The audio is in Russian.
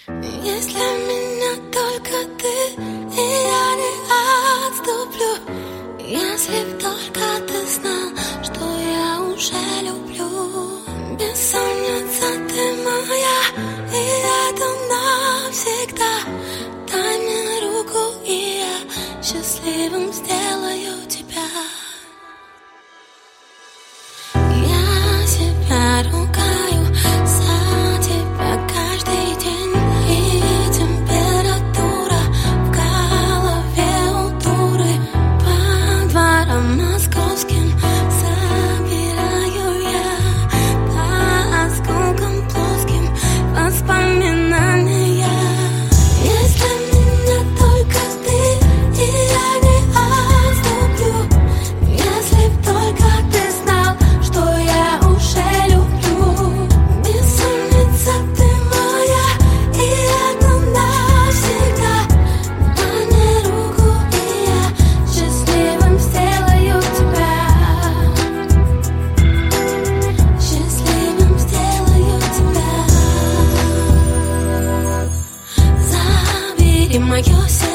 Если меня только ты, и я не отступлю. Если б только ты знал, что я уже люблю. Бессонница ты моя, и это навсегда. Дай мне руку, и я счастливым сделаю тебя. Я себя ругаю за тебя каждый день. И температура в голове у дуры. По дворам московским собираю я по осколкам плоским воспоминания. Если меня только ты, и я не отступлю. Если б только ты знал, что я уже люблю. Бессонница ты моя, и это навсегда. Дай мне руку, и я счастливым сделаю тебя. Счастливым сделаю тебя. Забери мое сердце.